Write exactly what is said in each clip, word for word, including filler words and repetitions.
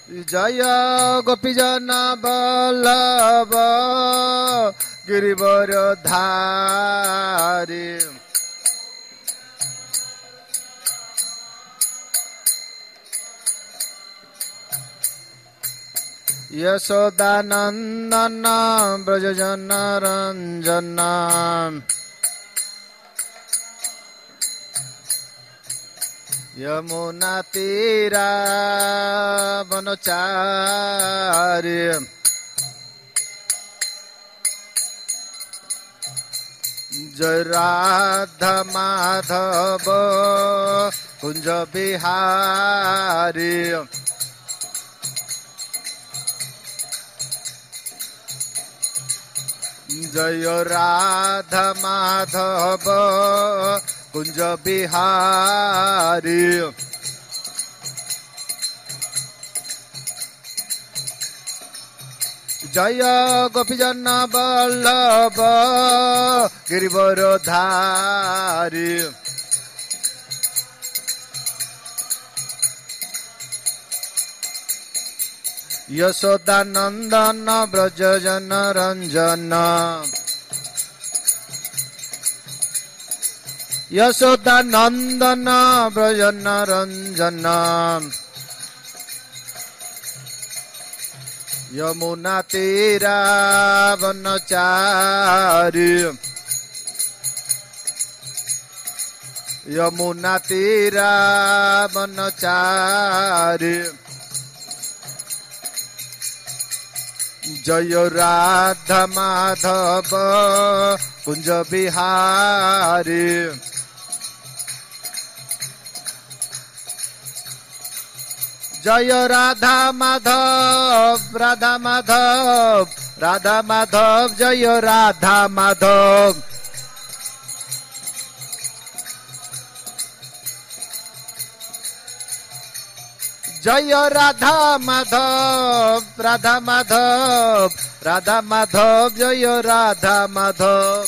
जय गोपीजन बल्लभ गिरिवर धारी। यशोदानंदन ब्रजजन रंजन यमुना तीरा वनचारी। जय राधा माधव कुंज बिहारी। जय राधा माधव कुंज बिहारी। जय गोपीजन बल्लभ गिरिवर धारी। यशोदानंदन ब्रजजन रंजन यशोदानंदन ब्रजजन रंजन यमुना तीरा वनचारी। यमुना तीरा वनचारी। जय राधा माधव कुंज बिहारी। जय राधा माधव राधा माधव राधा माधव जय राधा माधव। जय राधा माधव राधा माधव राधा माधव जय राधा माधव।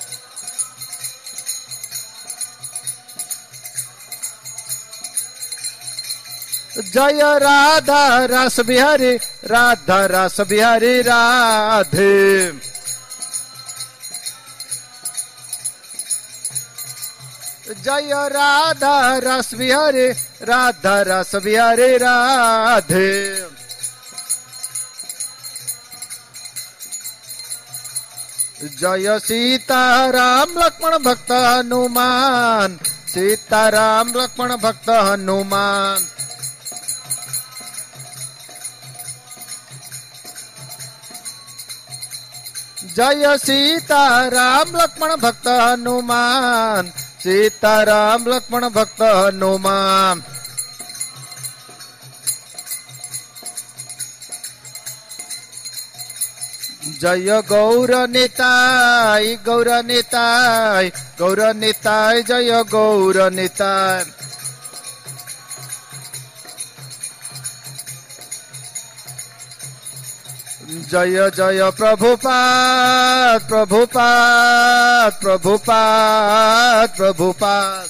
जय राधा रस बिहारी राधा रस बिहारी राधे। जय राधा रस बिहारी राधा रस बिहारी राधे। जय सीताराम लक्ष्मण भक्त हनुमान सीताराम लक्ष्मण भक्त हनुमान। जय सीताराम लक्ष्मण भक्त हनुमान सीताराम लक्ष्मण भक्त हनुमान। जय गौर निताय गौर निताय गौर निताय जय गौर निताय। जय जय प्रभुपाद प्रभुपाद प्रभुपाद प्रभुपाद।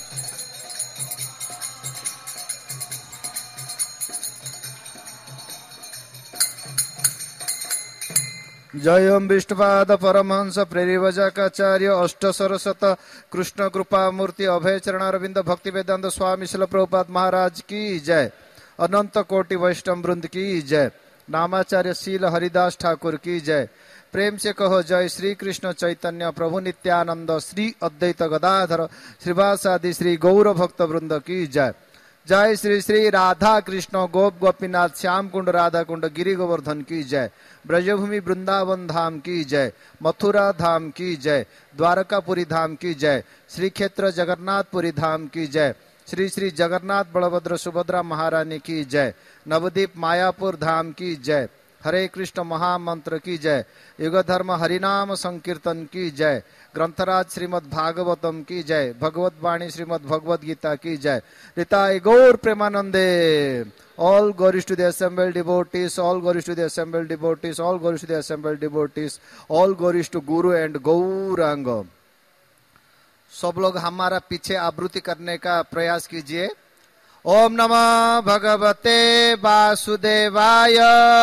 जय विष्णुपाद परमहंस प्रेरिवजाकाचार्य अष्ट सरस्वत कृष्ण कृपा मूर्ति अभय चरणारविंद भक्ति वेदांत स्वामी शिल प्रभुपाद महाराज की जय। अनंत कोटि वैष्णव वृंद की जय। नामाचार्य शील हरिदास ठाकुर की जय। प्रेम से कहो जय श्री कृष्ण चैतन्य प्रभु नित्यानंद श्री अद्वैत गदाधर श्रीवासादि श्री गौर भक्त वृंद की जय। जय श्री श्री राधा कृष्ण गोप गोपीनाथ श्याम कुंड राधा कुंड गिरि गोवर्धन की जय। ब्रजभूमि वृंदावन धाम की जय। मथुरा धाम की जय। द्वारकापुरी धाम की जय। श्री क्षेत्र जगन्नाथपुरी धाम की जय। श्री श्री जगन्नाथ बलभद्र सुभद्रा महारानी की जय। नवदीप मायापुर धाम की जय। हरे कृष्ण महामंत्र की जय। युग धर्म हरिनाम संकीर्तन की जय। ग्रंथराज श्रीमद् भागवतम की जय। भगवत वाणी श्रीमद् भगवद गीता की जय। निताय गौर प्रेमानंदे। All glories to the assembled devotees, all glories to the assembled devotees, all glories to the assembled devotees, all glories to Guru and Gauranga. सब लोग हमारा पीछे आवृत्ति करने का प्रयास कीजिए ओम नमः भगवते वासुदेवाय।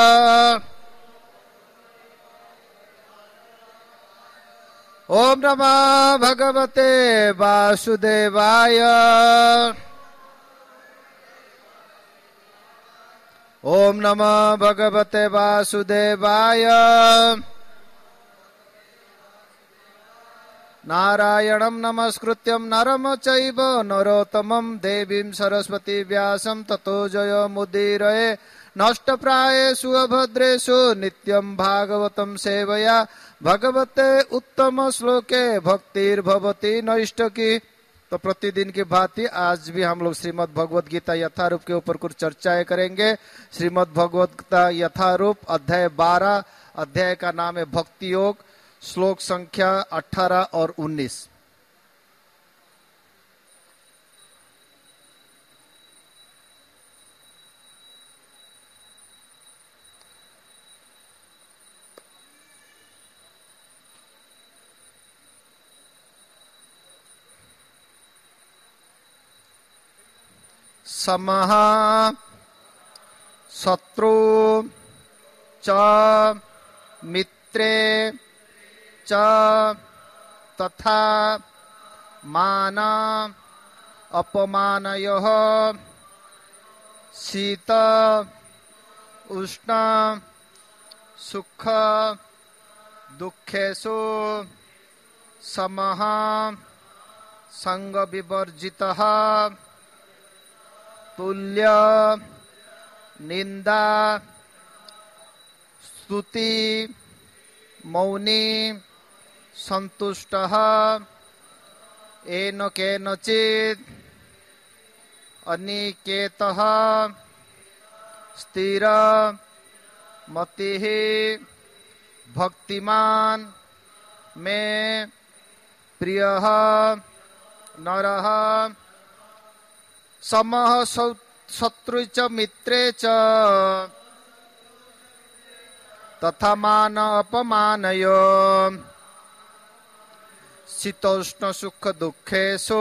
ओम नमः भगवते वासुदेवाय। ओम नमः भगवते वासुदेवाय। नारायणं नमस्कृत्यं नरं चैव नरोत्तमं देवीं सरस्वती व्यासं ततो जयमुदीरये। नष्टप्रायेषु अभद्रेषु नित्यं भागवतं सेवया भगवते उत्तम श्लोके भक्तिर्भवति नैष्ठकी। तो प्रतिदिन की भांति आज भी हम लोग श्रीमद् भगवद गीता यथारूप के ऊपर कुछ चर्चाएं करेंगे। श्रीमद् भगवद गीता यथारूप अध्याय बारह, अध्याय का नाम है भक्ति योग, श्लोक संख्या अठारह और उन्नीस। समः शत्रु च मित्रे च तथा मान अपमानयोः शीत उष्ण सुख दुखेषु समः संग विवर्जितः तुल्य निंदा स्तुति मौनी संतुष्टः येन केनचित् अनिकेतः स्थिर मतिः भक्तिमान में प्रियः नरः समः शत्रु च मित्रे च तथा मान अपमानयो शीतोष्ण सुख दुखेषु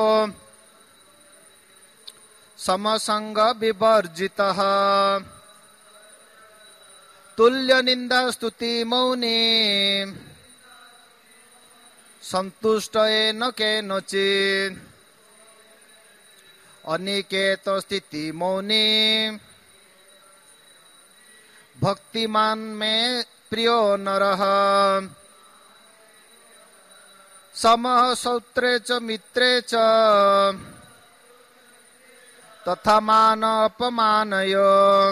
समसंग विवर्जितः तुल्य निंदा स्तुति मौनी संतुष्ट येन केनचित् अनिकेत स्थिति मौनी भक्तिमान में प्रियो नरः समः शौत्रे च मित्रे च तथा मान अपमानयो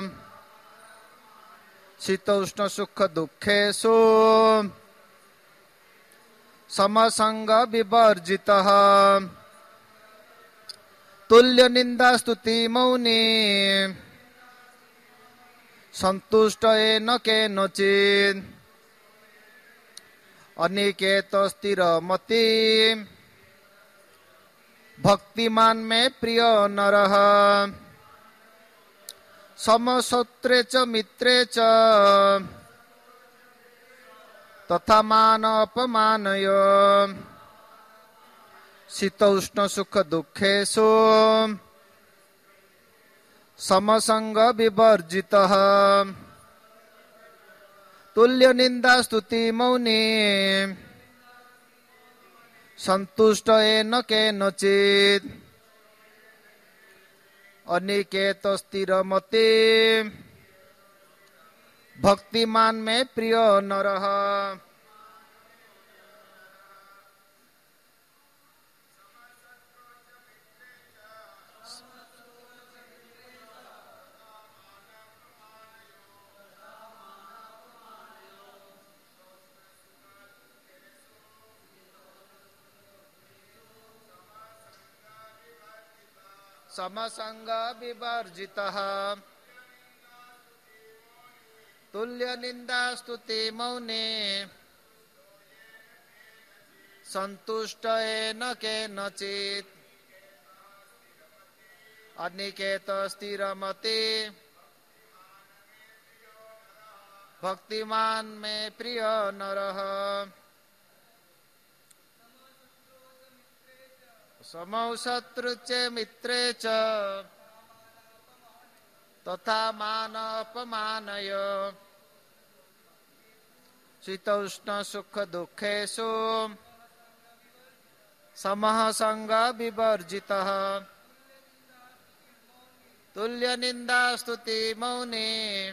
शीतोष्ण सुख दुखेषु समसंग विवर्जितः तुल्य निंदा स्तुति मौनी संतुष्ट येन केनचित् अनिकेत स्थिर मति भक्तिमान में प्रिय नरः समशत्रे च मित्रे च तथा मान अपमानयो शीतोष्ण सुख दुखेषु समसंग विवर्जितः तुल्य निंदा स्तुति मौनी संतुष्ट येन केनचित् अनिकेत स्थिर मति भक्तिमान में प्रिय नरः समसंग विवर्जितः तुल्य निंदा स्तुति मौनी संतुष्ट येन केनचित् अनिकेत स्थिर मति भक्तिमान में प्रिय नरः समौ शत्रु च मित्रे च तथा मान अपमानय शीतोष्ण सुख दुखेषु समः संग विवर्जितः तुल्य निंदा स्तुति मौने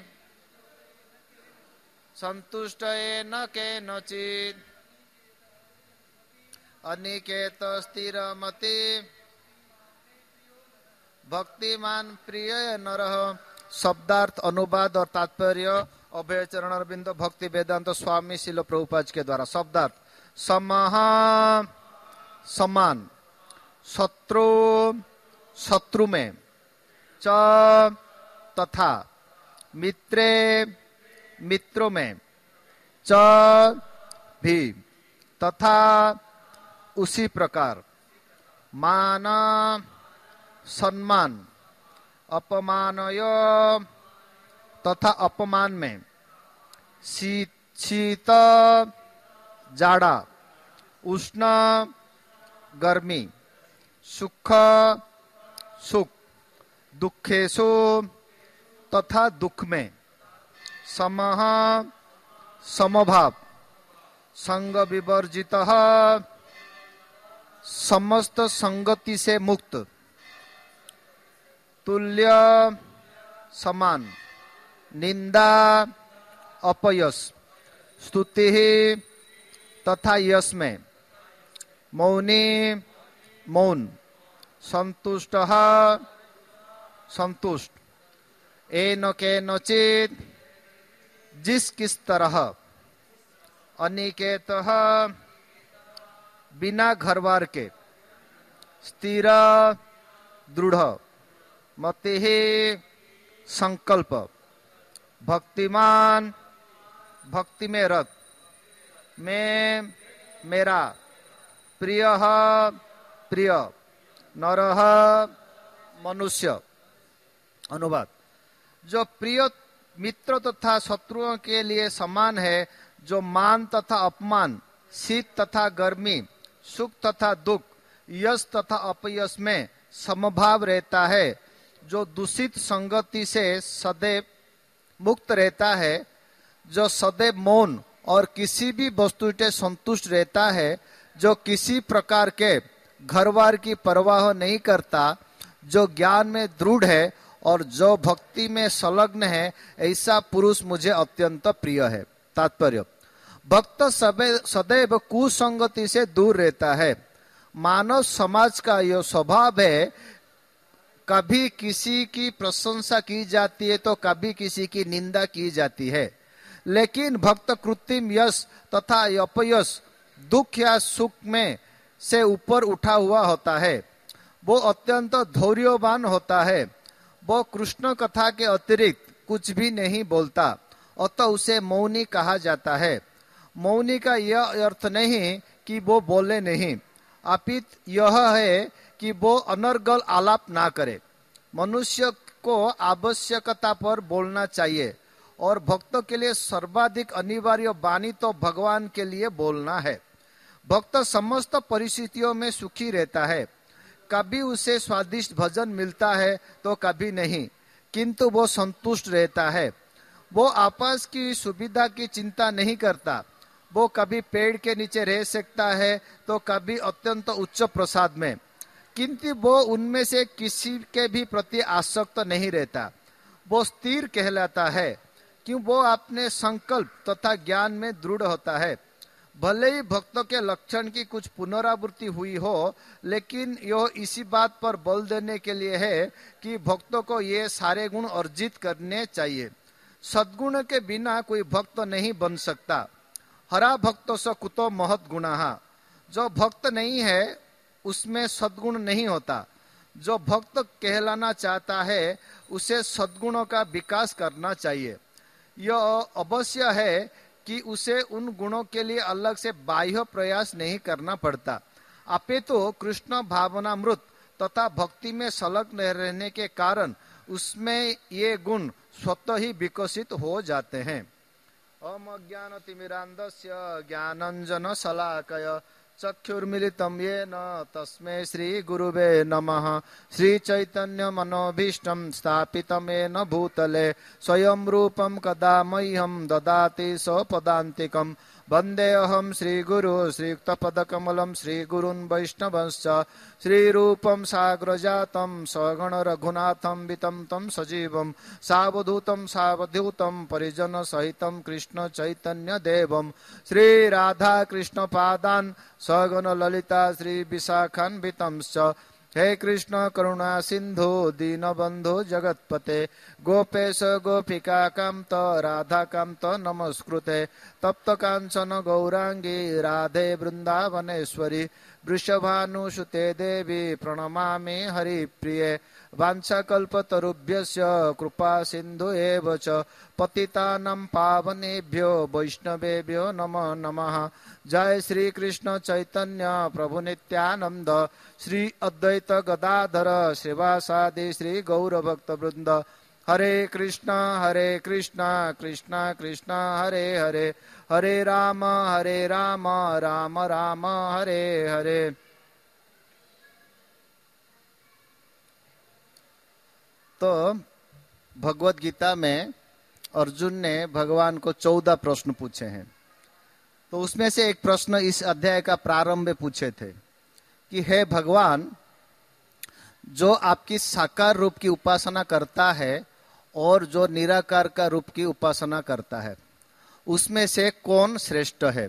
संतुष्ट न केनचित् अनिकेत स्थिर मति भक्तिमान प्रिय नरः। शब्दार्थ, अनुवाद और तात्पर्य अभय चरण अरविंद भक्ति वेदांत स्वामी शिल प्रभुपाद के द्वारा। शब्दार्थ: समः समान, शत्रु शत्रु में, च तथा, मित्रे मित्रों में, च भी तथा उसी प्रकार, मान सम्मान, अपमानय तथा अपमान में, शीत शीत जाड़ा, उष्ण गर्मी, सुख सुख, दुखेषु तथा दुख में, समः समभाव, संग विवर्जितः समस्त संगति से मुक्त, तुल्य समान, निंदा अपयश, स्तुति तथा यश में, मौनी मौन, संतुष्ट संतुष्ट, एन केनचित् जिस किस तरह, अनिकेत बिना घरवार के, स्थिर दृढ़, मति संकल्प, भक्तिमान भक्ति में रत, मैं मेरा, प्रिय प्रिय, नरः मनुष्य। अनुवाद: जो प्रिय मित्र तथा शत्रुओं के लिए समान है, जो मान तथा अपमान, शीत तथा गर्मी, सुख तथा दुख, यश तथा अपयश में समभाव रहता है, जो दूषित संगति से सदैव मुक्त रहता है, जो सदैव मौन और किसी भी वस्तु से संतुष्ट रहता है, जो किसी प्रकार के घरवार की परवाह नहीं करता, जो ज्ञान में दृढ़ है और जो भक्ति में संलग्न है, ऐसा पुरुष मुझे अत्यंत प्रिय है। तात्पर्य: भक्त सदैव कुसंगति से दूर रहता है। मानव समाज का यह स्वभाव है, कभी किसी की प्रशंसा की जाती है तो कभी किसी की निंदा की जाती है, लेकिन भक्त कृत्रिम यश तथा अपयश, दुख या सुख में से ऊपर उठा हुआ होता है। वो अत्यंत धैर्यवान होता है। वो कृष्ण कथा के अतिरिक्त कुछ भी नहीं बोलता, अतः उसे मौनी कहा जाता है। मौनी का यह अर्थ नहीं कि वो बोले नहीं, अपितु यह है कि वो अनर्गल आलाप ना करे। मनुष्य को आवश्यकता पर बोलना चाहिए और भक्तों के लिए सर्वाधिक अनिवार्य वाणी तो भगवान के लिए बोलना है। भक्त समस्त परिस्थितियों में सुखी रहता है। कभी उसे स्वादिष्ट भोजन मिलता है तो कभी नहीं, किंतु वो संतुष्ट रहता है। वो आपस की सुविधा की चिंता नहीं करता। वो कभी पेड़ के नीचे रह सकता है तो कभी अत्यंत उच्च प्रसाद में, किंतु वो उनमें से किसी के भी प्रति आसक्त नहीं रहता। वो स्थिर कहलाता है क्यों वो अपने संकल्प तथा ज्ञान में दृढ़ होता है। भले ही भक्तों के लक्षण की कुछ पुनरावृत्ति हुई हो, लेकिन यह इसी बात पर बल देने के लिए है कि भक्तों को ये सारे गुण अर्जित करने चाहिए। सद्गुण के बिना कोई भक्त नहीं बन सकता। हरा भक्तो स कुतो महत् गुणः। जो भक्त नहीं है उसमें सद्गुण नहीं होता। जो भक्त कहलाना चाहता है उसे सद्गुणों का विकास करना चाहिए। यह अवश्य है कि उसे उन गुणों के लिए अलग से बाह्य प्रयास नहीं करना पड़ता। अपितु तो कृष्ण भावनामृत तथा भक्ति में संलग्न रहने के कारण उसमें ये गुण स्वतः ही विकसित हो जाते हैं। ओम अज्ञानतिमिरान्धस्य ज्ञानाञ्जन शलाकया चक्षुर्मिलितं येन तस्मै श्रीगुरुवे नमः। श्रीचैतन्यमनोभीष्टं स्थापितं येन भूतले स्वयं रूपं कदा मह्यं ददाति स्वपदान्तिकम्। वन्देऽहं श्रीगुरु श्रीयुक्तपदकमलं श्रीगुरून् वैष्णवंश्च श्रीरूपं साग्रजातं सगण रघुनाथं वितं तं सजीवं सावधूतं सावधूतं परिजनसहितं कृष्ण चैतन्य देवं श्रीराधा कृष्ण पादान् सगण ललिता श्री विशाखान्वितंश्च। हे कृष्ण करुणा सिंधु दीनबंधु जगतपते गोपेश गोपिका कांत राधा कांत नमस्कृते तप्त कांचन गौरांगी राधे वृंदावनेश्वरी वृषभानुसुते देवी प्रणमामि हरिप्रिये। वाञ्छाकल्पतरुभ्यश्च कृपा सिंधु एव च पतितानां पावनेभ्यो वैष्णवेभ्यो नमो नमः। जय श्री कृष्ण चैतन्य प्रभु नित्यानंद श्री अद्वैत गदाधर श्रीवासादि श्री गौर भक्त वृंद। हरे कृष्णा हरे कृष्णा कृष्णा कृष्णा हरे हरे हरे राम हरे राम राम राम हरे हरे। तो भगवत गीता में अर्जुन ने भगवान को चौदह प्रश्न पूछे हैं। तो उसमें से एक प्रश्न इस अध्याय का प्रारंभ में पूछे थे कि हे भगवान, जो आपकी साकार रूप की उपासना करता है और जो निराकार का रूप की उपासना करता है, उसमें से कौन श्रेष्ठ है।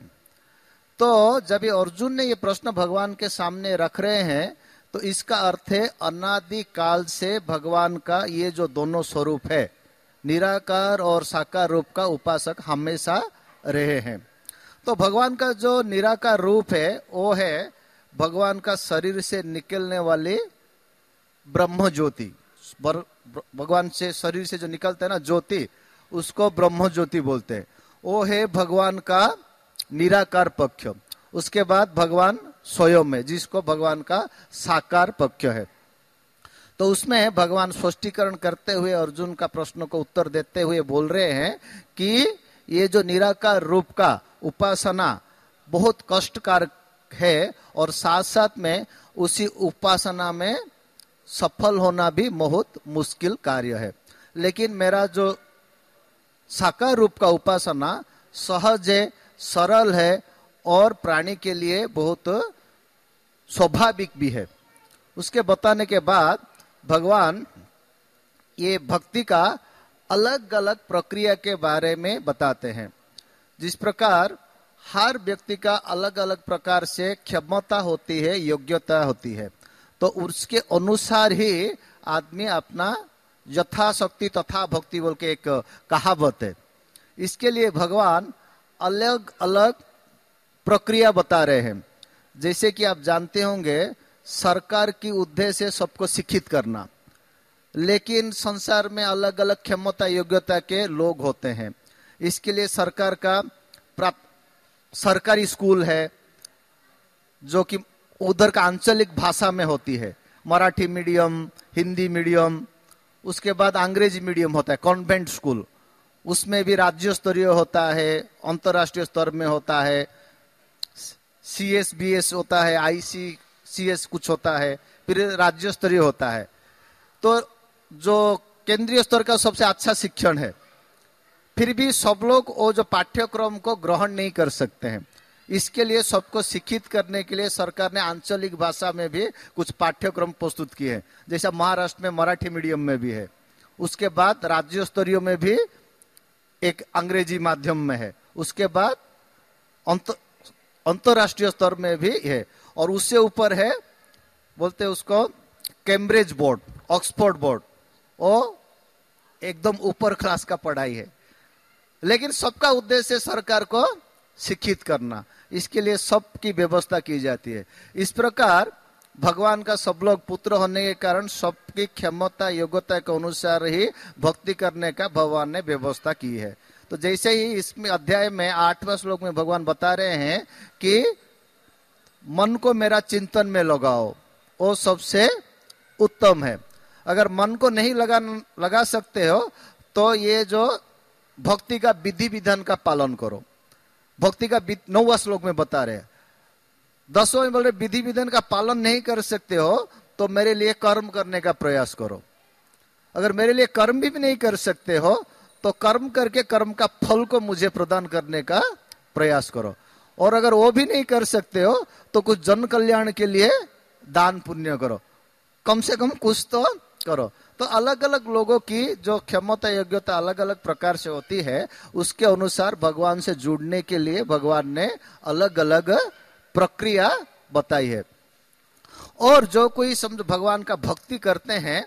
तो जब ये अर्जुन ने ये प्रश्न भगवान के सामने रख रहे हैं तो इसका अर्थ है अनादि काल से भगवान का ये जो दोनों स्वरूप है, निराकार और साकार रूप का उपासक हमेशा रहे हैं। तो भगवान का जो निराकार रूप है वो है भगवान का शरीर से निकलने वाली ब्रह्म ज्योति। भगवान से शरीर से जो निकलते हैं ना ज्योति, उसको ब्रह्म ज्योति बोलते हैं। वो है भगवान का निराकार पक्ष। उसके बाद भगवान स्वयं में, जिसको भगवान का साकार पक्ष है। तो उसमें भगवान स्पष्टीकरण करते हुए अर्जुन का प्रश्न को उत्तर देते हुए बोल रहे हैं कि ये जो निराकार रूप का उपासना बहुत कष्टकारक है और साथ साथ में उसी उपासना में सफल होना भी बहुत मुश्किल कार्य है। लेकिन मेरा जो साकार रूप का उपासना सहज है, सरल है और प्राणी के लिए बहुत स्वाभाविक भी है। उसके बताने के बाद भगवान ये भक्ति का अलग अलग प्रक्रिया के बारे में बताते हैं। जिस प्रकार हर व्यक्ति का अलग अलग प्रकार से क्षमता होती है, योग्यता होती है, तो उसके अनुसार ही आदमी अपना यथाशक्ति तथा भक्ति बोल के एक कहावत है। इसके लिए भगवान अलग अलग प्रक्रिया बता रहे हैं। जैसे कि आप जानते होंगे, सरकार की उद्देश्य सबको शिक्षित करना, लेकिन संसार में अलग अलग क्षमता योग्यता के लोग होते हैं। इसके लिए सरकार का प्राप्त सरकारी स्कूल है जो कि उधर का आंचलिक भाषा में होती है, मराठी मीडियम, हिंदी मीडियम। उसके बाद अंग्रेजी मीडियम होता है, कॉन्वेंट स्कूल। उसमें भी राज्य स्तरीय होता है, अंतर्राष्ट्रीय स्तर में होता है, सी एस बी एस होता है, आई सी सी एस कुछ होता है, फिर राज्य स्तरीय होता है। तो जो केंद्रीय स्तर का सबसे अच्छा शिक्षण है, फिर भी सब लोग वो जो पाठ्यक्रम को ग्रहण नहीं कर सकते हैं। इसके लिए सबको शिक्षित करने के लिए सरकार ने आंचलिक भाषा में भी कुछ पाठ्यक्रम प्रस्तुत किए हैं। जैसा महाराष्ट्र में मराठी मीडियम में भी है। उसके बाद राज्य स्तरीय में भी एक अंग्रेजी माध्यम में है। उसके बाद अंतर्राष्ट्रीय स्तर में भी है, और उससे ऊपर है बोलते हैं उसको कैम्ब्रिज बोर्ड, ऑक्सफोर्ड बोर्ड। वो एकदम ऊपर क्लास का पढ़ाई है, लेकिन सबका उद्देश्य सरकार को शिक्षित करना। इसके लिए सबकी व्यवस्था की जाती है। इस प्रकार भगवान का सब लोग पुत्र होने के कारण सबकी क्षमता योग्यता के अनुसार ही भक्ति करने का भगवान ने व्यवस्था की है। तो जैसे ही इसमें अध्याय में आठवां श्लोक में भगवान बता रहे हैं कि मन को मेरा चिंतन में लगाओ, वो सबसे उत्तम है। अगर मन को नहीं लगा लगा सकते हो तो ये जो भक्ति का विधि विधान का पालन करो। भक्ति का नौवां श्लोक में बता रहे हैं, दसवां में बोल रहे विधि विधान का पालन नहीं कर सकते हो तो मेरे लिए कर्म करने का प्रयास करो। अगर मेरे लिए कर्म भी नहीं कर सकते हो तो कर्म करके कर्म का फल को मुझे प्रदान करने का प्रयास करो। और अगर वो भी नहीं कर सकते हो तो कुछ जन कल्याण के लिए दान पुण्य करो, कम से कम कुछ तो करो। तो अलग अलग लोगों की जो क्षमता योग्यता अलग अलग प्रकार से होती है, उसके अनुसार भगवान से जुड़ने के लिए भगवान ने अलग अलग प्रक्रिया बताई है। और जो कोई समझो भगवान का भक्ति करते हैं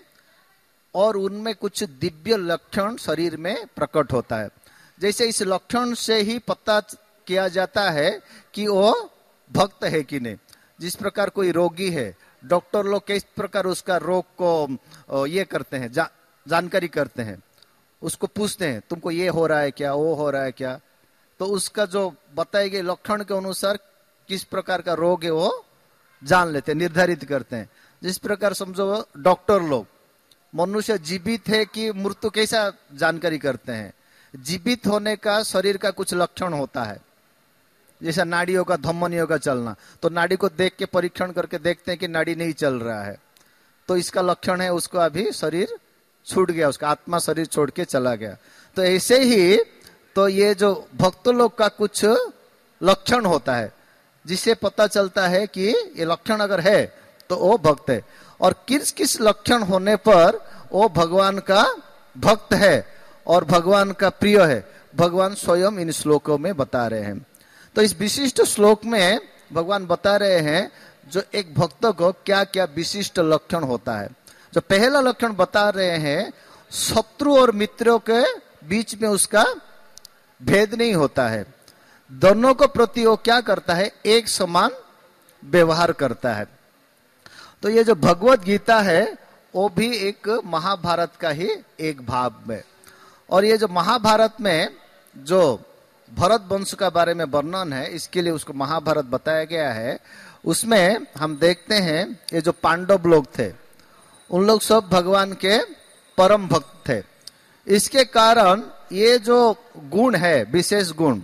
और उनमें कुछ दिव्य लक्षण शरीर में प्रकट होता है, जैसे इस लक्षण से ही पता किया जाता है कि वो भक्त है कि नहीं। जिस प्रकार कोई रोगी है, डॉक्टर लोग किस प्रकार उसका रोग को ये करते हैं, जा, जानकारी करते हैं, उसको पूछते हैं तुमको ये हो रहा है क्या, वो हो रहा है क्या, तो उसका जो बताए गए लक्षण के अनुसार किस प्रकार का रोग है वो जान लेते हैं, निर्धारित करते हैं। जिस प्रकार समझो डॉक्टर लोग मनुष्य जीवित है कि मृत्यु कैसा जानकारी करते हैं, जीवित होने का शरीर का कुछ लक्षण होता है, जैसा नाड़ियों का धमनियों का चलना, तो नाड़ी को देख के परीक्षण करके देखते हैं कि नाड़ी नहीं चल रहा है तो इसका लक्षण है उसको अभी शरीर छूट गया, उसका आत्मा शरीर छोड़ के चला गया। तो ऐसे ही तो ये जो भक्त लोग का कुछ लक्षण होता है जिससे पता चलता है कि ये लक्षण अगर है तो वो भक्त है, और किस किस लक्षण होने पर वो भगवान का भक्त है और भगवान का प्रिय है, भगवान स्वयं इन श्लोकों में बता रहे हैं। तो इस विशिष्ट श्लोक में भगवान बता रहे हैं जो एक भक्त को क्या क्या विशिष्ट लक्षण होता है। जो पहला लक्षण बता रहे हैं, शत्रु और मित्रों के बीच में उसका भेद नहीं होता है, दोनों को प्रति वो क्या करता है, एक समान व्यवहार करता है। तो ये जो भगवत गीता है वो भी एक महाभारत का ही एक भाग में, और ये जो महाभारत में जो भरत वंश का बारे में वर्णन है, इसके लिए उसको महाभारत बताया गया है। उसमें हम देखते हैं ये जो पांडव लोग थे उन लोग सब भगवान के परम भक्त थे। इसके कारण ये जो गुण है, विशेष गुण,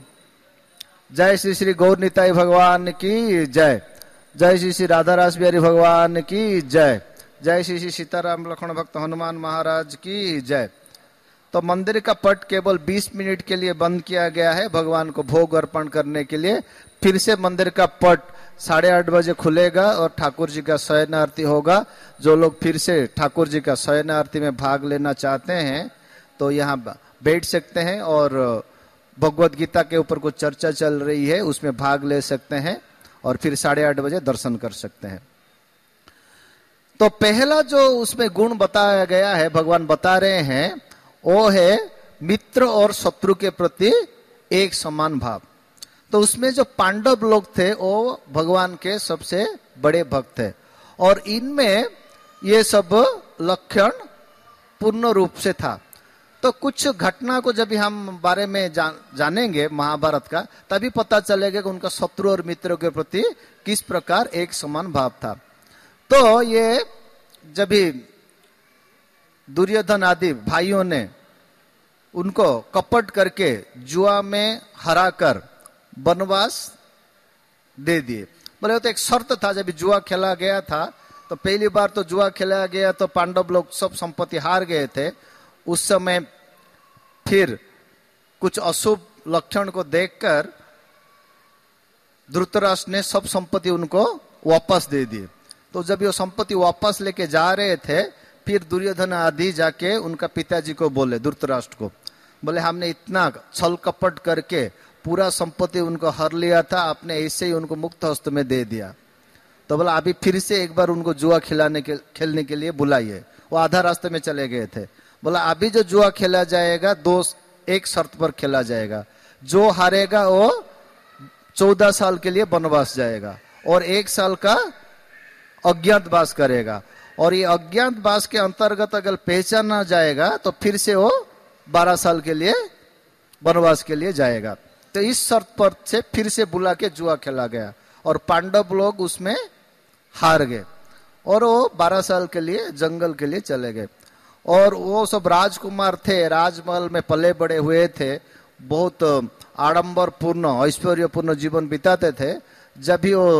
जय श्री श्री गौर निताई भगवान की जय, जय श्री श्री राधा रास बिहारी भगवान की जय, जय श्री श्री सीताराम लक्ष्मण भक्त हनुमान महाराज की जय। तो मंदिर का पट केवल बीस मिनट के लिए बंद किया गया है भगवान को भोग अर्पण करने के लिए। फिर से मंदिर का पट साढ़े आठ बजे खुलेगा और ठाकुर जी का शयन आरती होगा। जो लोग फिर से ठाकुर जी का शयन आरती में भाग लेना चाहते हैं तो यहाँ बैठ सकते हैं और भगवत गीता के ऊपर कुछ चर्चा चल रही है उसमें भाग ले सकते हैं और फिर साढ़े आठ बजे दर्शन कर सकते हैं। तो पहला जो उसमें गुण बताया गया है, भगवान बता रहे हैं, वो है मित्र और शत्रु के प्रति एक समान भाव। तो उसमें जो पांडव लोग थे वो भगवान के सबसे बड़े भक्त थे, और इनमें ये सब लक्षण पूर्ण रूप से था। तो कुछ घटना को जब हम बारे में जान, जानेंगे महाभारत का, तभी पता चलेगा कि उनका शत्रु और मित्रों के प्रति किस प्रकार एक समान भाव था। तो ये जब भी दुर्योधन आदि भाइयों ने उनको कपट करके जुआ में हराकर वनवास दे दिए, बोले तो एक शर्त था, जब जुआ खेला गया था तो पहली बार तो जुआ खेला गया तो पांडव लोग सब संपत्ति हार गए थे। उस समय फिर कुछ अशुभ लक्षण को देखकर धृतराष्ट्र ने सब संपत्ति उनको वापस दे दिए। तो जब ये संपत्ति वापस लेके जा रहे थे, फिर दुर्योधन आदि जाके उनका पिताजी को बोले, धृतराष्ट्र को बोले हमने इतना छल कपट करके पूरा संपत्ति उनको हर लिया था, आपने ऐसे ही उनको मुक्त हस्त में दे दिया। तो बोला अभी फिर से एक बार उनको जुआ खिलाने के खेलने के लिए बुलाइए। वो आधा रास्ते में चले गए थे। बोला अभी जो जुआ खेला जाएगा दो एक शर्त पर खेला जाएगा, जो हारेगा वो चौदह साल के लिए वनवास जाएगा और एक साल का अज्ञातवास करेगा, और ये अज्ञातवास के अंतर्गत अगर पहचाना जाएगा तो फिर से वो बारह साल के लिए वनवास के लिए जाएगा। तो इस शर्त पर से फिर से बुला के जुआ खेला गया और पांडव लोग उसमें हार गए और वो बारह साल के लिए जंगल के लिए चले गए। और वो सब राजकुमार थे, राजमहल में पले बड़े हुए थे, बहुत आडंबर पूर्ण ऐश्वर्य पूर्ण जीवन बिताते थे। जब भी वो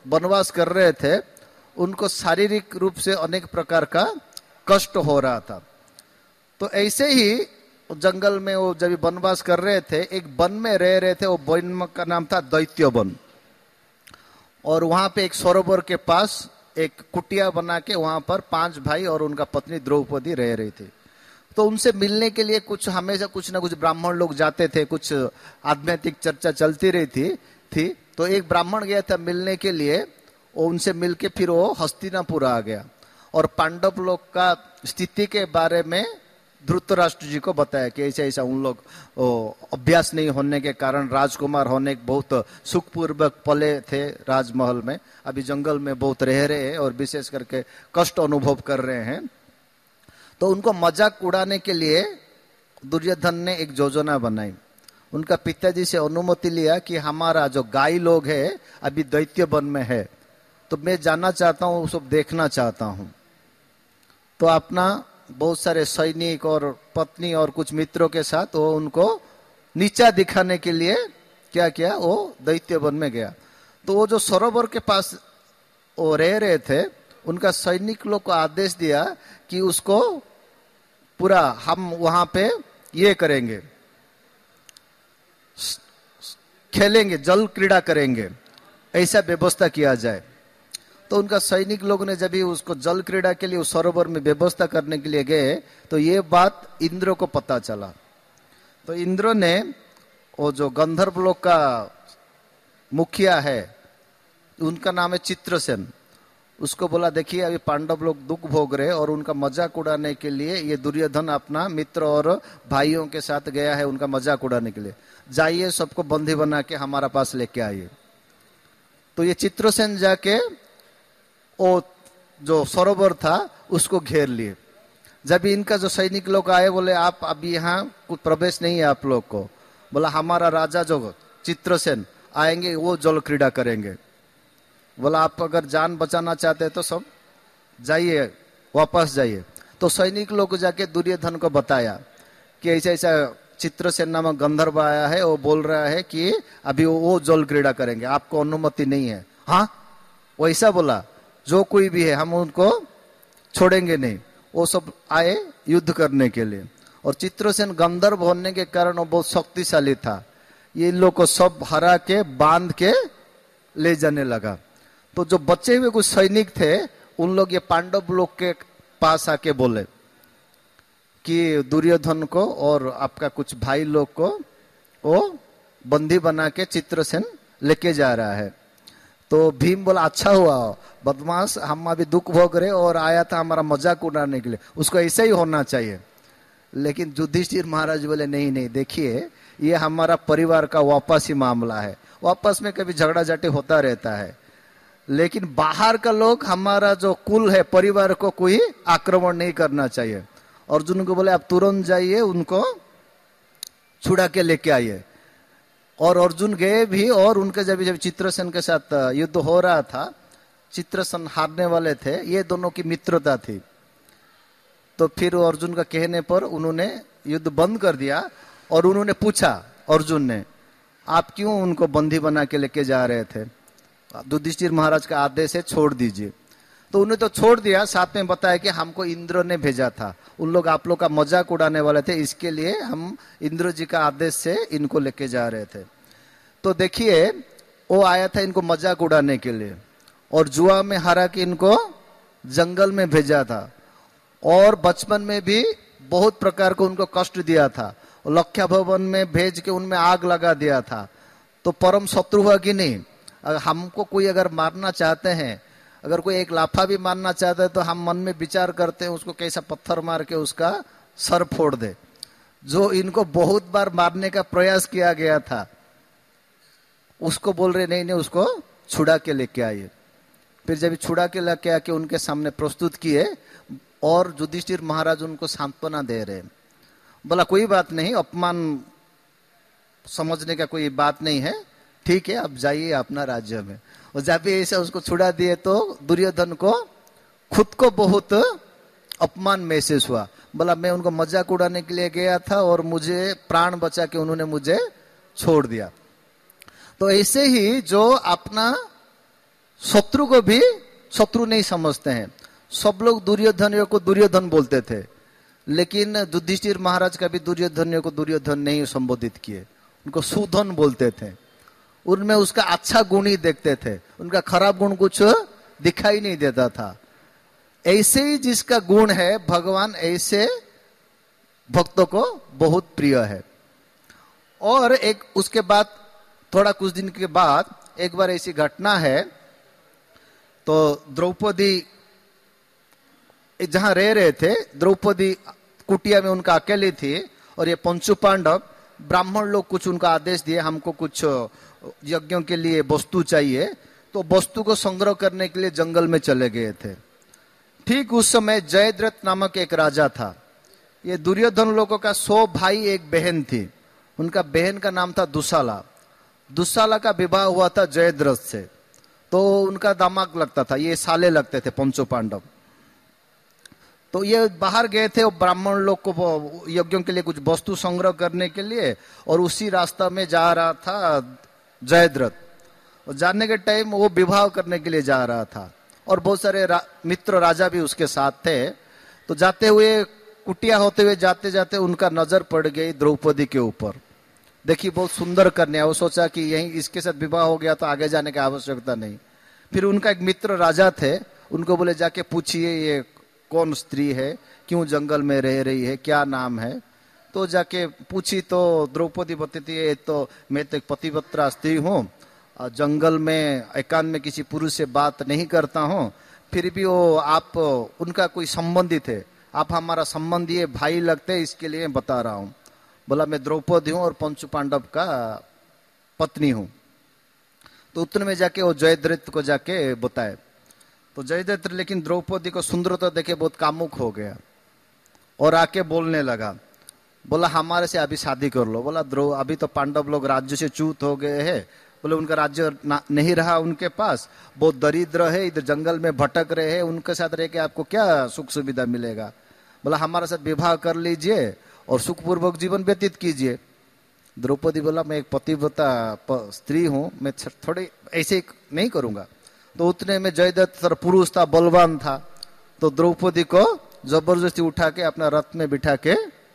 वनवास कर रहे थे उनको शारीरिक रूप से अनेक प्रकार का कष्ट हो रहा था। तो ऐसे ही जंगल में वो जब वनवास कर रहे थे, एक वन में रह रहे थे, वो वन का नाम था दैत्य वन। और वहां पे एक सरोवर के पास एक कुटिया बना के वहां पर पांच भाई और उनका पत्नी द्रौपदी रह रही थी। तो उनसे मिलने के लिए कुछ हमेशा कुछ ना कुछ ब्राह्मण लोग जाते थे, कुछ आध्यात्मिक चर्चा चलती रही थी थी तो एक ब्राह्मण गया था मिलने के लिए, वो उनसे मिलके फिर वो हस्तिनापुर आ गया और पांडव लोग का स्थिति के बारे में धृतराष्ट्र जी को बताया कि ऐसा ऐसा उन लोग अभ्यास नहीं होने के कारण राजकुमार होने के बहुत सुखपूर्वक पले थे राजमहल में, अभी जंगल में बहुत रह रहे हैं और विशेष करके कष्ट अनुभव कर रहे हैं। तो उनको मजाक उड़ाने के लिए दुर्योधन ने एक योजना बनाई। उनका पिताजी से अनुमति लिया कि हमारा जो गाय लोग है अभी दैत्य वन में है, तो मैं जाना चाहता हूँ, सब देखना चाहता हूँ। तो अपना बहुत सारे सैनिक और पत्नी और कुछ मित्रों के साथ वो उनको नीचा दिखाने के लिए क्या किया, वो दैत्य वन में गया। तो वो जो सरोवर के पास वो रह रहे थे, उनका सैनिक लोग को आदेश दिया कि उसको पूरा हम वहां पे ये करेंगे, खेलेंगे, जल क्रीड़ा करेंगे, ऐसा व्यवस्था किया जाए। तो उनका सैनिक लोग ने जब भी उसको जल क्रीड़ा के लिए उस सरोवर में व्यवस्था करने के लिए गए तो ये बात इंद्र को पता चला। तो इंद्र ने वो जो गंधर्व लोग का मुखिया है, उनका नाम है चित्रसेन, उसको बोला देखिए अभी पांडव लोग दुख भोग रहे और उनका मजाक उड़ाने के लिए ये दुर्योधन अपना मित्र और भाइयों के साथ गया है उनका मजाक उड़ाने के लिए, जाइए सबको बंदी बना के हमारा पास लेके आइए। तो ये चित्रसेन जाके वो जो सरोवर था उसको घेर लिए। जब इनका जो सैनिक लोग आए, बोले आप अभी यहाँ कुछ प्रवेश नहीं है आप लोग को, बोला हमारा राजा जो चित्रसेन आएंगे वो जल क्रीड़ा करेंगे, बोला आप अगर जान बचाना चाहते हैं तो सब जाइए, वापस जाइए। तो सैनिक लोग जाके दुर्योधन को बताया कि ऐसा ऐसा चित्रसेन नामक गंधर्व आया है, वो बोल रहा है कि अभी वो जल क्रीड़ा करेंगे, आपको अनुमति नहीं है। हाँ वैसा बोला, जो कोई भी है हम उनको छोड़ेंगे नहीं। वो सब आए युद्ध करने के लिए और चित्रसेन गंधर्व होने के कारण वो बहुत शक्तिशाली था, ये इन लोग को सब हरा के बांध के ले जाने लगा। तो जो बचे हुए कुछ सैनिक थे उन लोग ये पांडव लोग के पास आके बोले कि दुर्योधन को और आपका कुछ भाई लोग को वो बंदी बना के चित्रसेन लेके जा रहा है। तो भीम बोला अच्छा हुआ, बदमाश हम अभी दुख भोग रहे और आया था हमारा मजाक उड़ाने के लिए, उसको ऐसा ही होना चाहिए। लेकिन युधिष्ठिर महाराज बोले नहीं नहीं, देखिए ये हमारा परिवार का वापस ही मामला है, वापस में कभी झगड़ा झाटी होता रहता है, लेकिन बाहर का लोग हमारा जो कुल है परिवार को कोई आक्रमण नहीं करना चाहिए। अर्जुन को बोले आप तुरंत जाइए उनको छुड़ा के लेके आइए। और अर्जुन गए भी और उनके जब जब चित्रसेन के साथ युद्ध हो रहा था, चित्रसेन हारने वाले थे, ये दोनों की मित्रता थी। तो फिर अर्जुन का कहने पर उन्होंने युद्ध बंद कर दिया और उन्होंने पूछा अर्जुन ने आप क्यों उनको बंदी बना के लेके जा रहे थे, युधिष्ठिर महाराज का आदेश है छोड़ दीजिए। तो उन्हें तो छोड़ दिया, साथ में बताया कि हमको इंद्र ने भेजा था, उन लोग आप लोग का मजाक उड़ाने वाले थे, इसके लिए हम इंद्र जी का आदेश से इनको लेके जा रहे थे। तो देखिए वो आया था इनको मजाक उड़ाने के लिए और जुआ में हरा के इनको जंगल में भेजा था और बचपन में भी बहुत प्रकार को उनको कष्ट दिया था, लख्या भवन में भेज के उनमें आग लगा दिया था। तो परम शत्रु हुआ कि नहीं, अगर हमको कोई अगर मारना चाहते हैं, अगर कोई एक लाफा भी मारना चाहता है तो हम मन में विचार करते हैं उसको कैसा पत्थर मार के उसका सर फोड़ दे। जो इनको बहुत बार मारने का प्रयास किया गया था उसको बोल रहे नहीं नहीं उसको छुड़ा के लेके आइए। फिर जब छुड़ा के लेके आके उनके सामने प्रस्तुत किए और युधिष्ठिर महाराज उनको सांत्वना दे रहे, बोला कोई बात नहीं, अपमान समझने का कोई बात नहीं है, ठीक है अब जाइए अपना राज्य में। और जब भी ऐसा उसको छुड़ा दिए तो दुर्योधन को खुद को बहुत अपमान महसूस हुआ, बोला मैं उनको मजाक उड़ाने के लिए गया था और मुझे प्राण बचा के उन्होंने मुझे छोड़ दिया। तो ऐसे ही जो अपना शत्रु को भी शत्रु नहीं समझते हैं। सब लोग दुर्योधन को दुर्योधन बोलते थे, लेकिन युधिष्ठिर महाराज का भी दुर्योधन को दुर्योधन नहीं संबोधित किए, उनको सुधन बोलते थे। उनमें उसका अच्छा गुण ही देखते थे, उनका खराब गुण कुछ दिखाई नहीं देता था। ऐसे ही जिसका गुण है भगवान ऐसे भक्तों को बहुत प्रिय है। और एक उसके बाद थोड़ा कुछ दिन के बाद एक बार ऐसी घटना है, तो द्रौपदी जहां रह रहे थे, द्रौपदी कुटिया में उनका अकेली थी, और ये पंचु पांडव ब्राह्मण लोग कुछ उनका आदेश दिए, हमको कुछ यज्ञों के लिए वस्तु चाहिए, तो वस्तु को संग्रह करने के लिए जंगल में चले गए थे। ठीक उस समय जयद्रथ नामक एक राजा था। ये दुर्योधन लोगों का सौ भाई एक बहन थी, उनका बहन का नाम था दुशाला। दुशाला का विवाह हुआ था जयद्रथ से, तो उनका दामाद लगता था, ये साले लगते थे पंचो पांडव। तो ये बाहर गए थे ब्राह्मण लोग को यज्ञों के लिए कुछ वस्तु संग्रह करने के लिए, और उसी रास्ता में जा रहा था जयद्रथ। और जाने के टाइम वो विवाह करने के लिए जा रहा था, और बहुत सारे रा, मित्र राजा भी उसके साथ थे। तो जाते हुए कुटिया होते हुए जाते जाते उनका नजर पड़ गई द्रौपदी के ऊपर। देखिए बहुत सुंदर कन्या, वो सोचा कि यही इसके साथ विवाह हो गया तो आगे जाने की आवश्यकता नहीं। फिर उनका एक मित्र राजा थे, उनको बोले जाके पूछिए ये कौन स्त्री है, क्यों जंगल में रह रही है, क्या नाम है। तो जाके पूछी तो द्रौपदी बताती है, तो मैं तो एक पतिव्रता स्त्री हूँ, जंगल में एकांत में किसी पुरुष से बात नहीं करता हूँ, फिर भी वो आप उनका कोई संबंधी थे, आप हमारा संबंधी है, भाई लगते, इसके लिए बता रहा हूँ। बोला मैं द्रौपदी हूँ और पंचु पांडव का पत्नी हूँ। तो उतने में जाके वो जयद्रथ को जाके बताए। तो जयद्रथ लेकिन द्रौपदी को सुंदरता देखे बहुत कामुक हो गया और आके बोलने लगा, बोला हमारे से अभी शादी कर लो। बोला द्रौ अभी तो पांडव लोग राज्य से च्युत हो गए हैं, बोले उनका राज्य नहीं रहा उनके पास, बहुत दरिद्र है, इधर जंगल में भटक रहे हैं, उनके साथ रह के आपको क्या सुख सुविधा मिलेगा। बोला हमारे साथ विवाह कर लीजिए और सुखपूर्वक जीवन व्यतीत कीजिए। द्रौपदी बोला मैं एक पतिव्रता स्त्री हूँ, मैं थोड़े ऐसे नहीं करूंगा। तो उतने में जयद्रथ पुरुष था, बलवान था, तो द्रौपदी को जबरदस्ती उठा के अपना रथ में बिठा के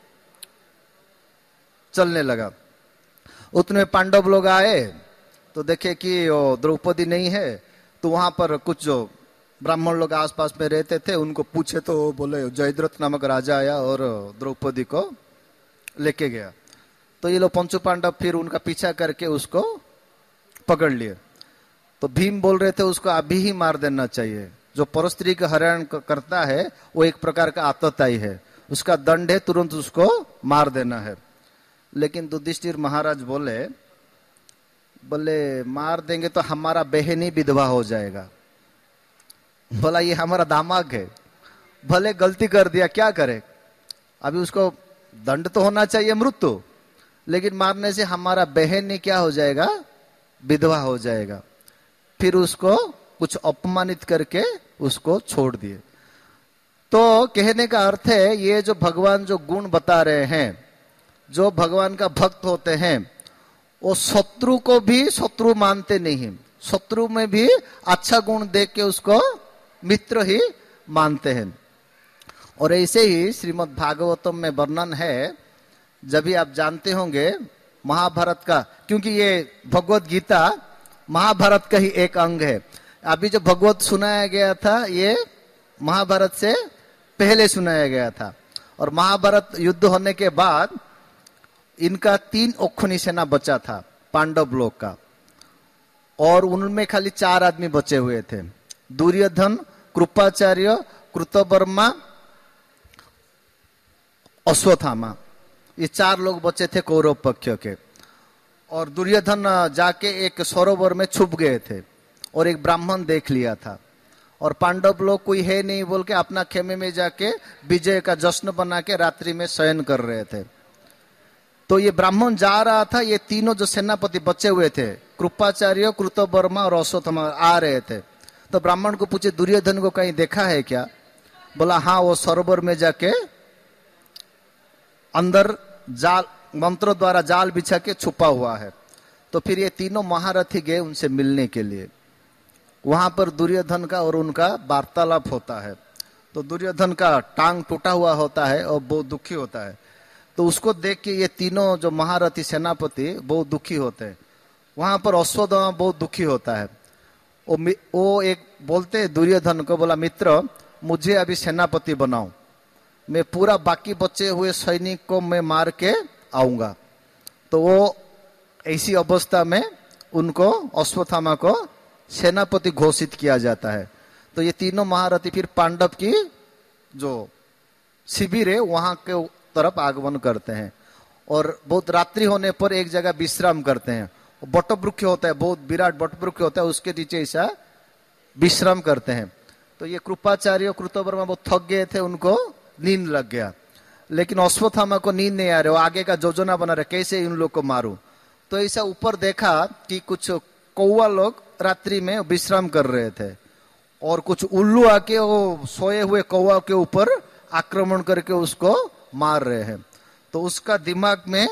चलने लगा। उतने में पांडव लोग आए तो देखे कि वो द्रौपदी नहीं है, तो वहां पर कुछ जो ब्राह्मण लोग आसपास में रहते थे उनको पूछे तो बोले जयद्रथ नामक राजा आया और द्रौपदी को लेके गया। तो ये लोग पंचु पांडव फिर उनका पीछा करके उसको पकड़ लिए। तो भीम बोल रहे थे उसको अभी ही मार देना चाहिए, जो परस्त्री का हरण करता है वो एक प्रकार का आतताई है, उसका दंड है, तुरंत उसको मार देना है। लेकिन युधिष्ठिर महाराज बोले बोले मार देंगे तो हमारा बहन ही विधवा हो जाएगा। बोला ये हमारा दामाद है, भले गलती कर दिया क्या करे, अभी उसको दंड तो होना चाहिए मृत्यु, लेकिन मारने से हमारा बहन ही क्या हो जाएगा, विधवा हो जाएगा। फिर उसको कुछ अपमानित करके उसको छोड़ दिए। तो कहने का अर्थ है ये जो भगवान जो गुण बता रहे हैं, जो भगवान का भक्त होते हैं वो शत्रु को भी शत्रु मानते नहीं, शत्रु में भी अच्छा गुण देख के उसको मित्र ही मानते हैं। और ऐसे ही श्रीमद् भागवतम में वर्णन है, जब भी आप जानते होंगे महाभारत का, क्योंकि ये भगवत गीता महाभारत का ही एक अंग है। अभी जो भगवत सुनाया गया था ये महाभारत से पहले सुनाया गया था, और महाभारत युद्ध होने के बाद इनका तीन अक्षौहिणी सेना बचा था पांडव लोग का, और उनमें खाली चार आदमी बचे हुए थे, दुर्योधन, कृपाचार्य, कृतवर्मा, अश्वत्थामा, ये चार लोग बचे थे कौरव पक्ष के। और दुर्योधन जाके एक सरोवर में छुप गए थे और एक ब्राह्मण देख लिया था, और पांडव लोग कोई है नहीं बोल के अपना खेमे में जाके विजय का जश्न बना के रात्रि में शयन कर रहे थे। तो ये ब्राह्मण जा रहा था, ये तीनों जो सेनापति बचे हुए थे, कृपाचार्य, कृतवर्मा और अश्वत्थामा आ रहे थे। तो ब्राह्मण को पूछे दुर्योधन को कहीं देखा है क्या? बोला हाँ, वो सरोवर में जाके अंदर जाल मंत्रों द्वारा जाल बिछा के छुपा हुआ है। तो फिर ये तीनों महारथी गए उनसे मिलने के लिए। वहां पर दुर्योधन का और उनका वार्तालाप होता है। तो दुर्योधन का टांग टूटा हुआ होता है और बहुत दुखी होता है। तो उसको देख के ये तीनों जो महारथी सेनापति बहुत दुखी होते हैं। वहां पर अश्वत्थामा बहुत दुखी होता है। वो वो एक बोलते हैं दुर्योधन को, बोला मित्र मुझे अभी सेनापति बनाओ, मैं पूरा बाकी बचे हुए सैनिक को मैं मार के आऊंगा। तो वो ऐसी अवस्था में उनको अश्वत्थामा को सेनापति घोषित किया जाता है। तो ये तीनों महारथी फिर पांडव की जो शिविर है वहां के तरफ आगमन करते हैं और बहुत रात्रि होने पर एक जगह विश्राम करते हैं। बटवृक्ष होता है, बहुत विराट बटवृक्ष होता है, उसके नीचे ऐसा विश्राम करते हैं। तो ये कृपाचार्य कृतवर्मा बहुत थक गए थे, उनको नींद लग गया। लेकिन अश्वत्थामा को नींद नहीं आ रहे, वो आगे का योजना बना रहे कैसे इन लोग को मारूं। तो ऐसा ऊपर देखा कि कुछ कौवा लोग रात्रि में विश्राम कर रहे थे और कुछ उल्लू आके वो सोए हुए कौवा के ऊपर आक्रमण करके उसको मार रहे हैं। तो उसका दिमाग में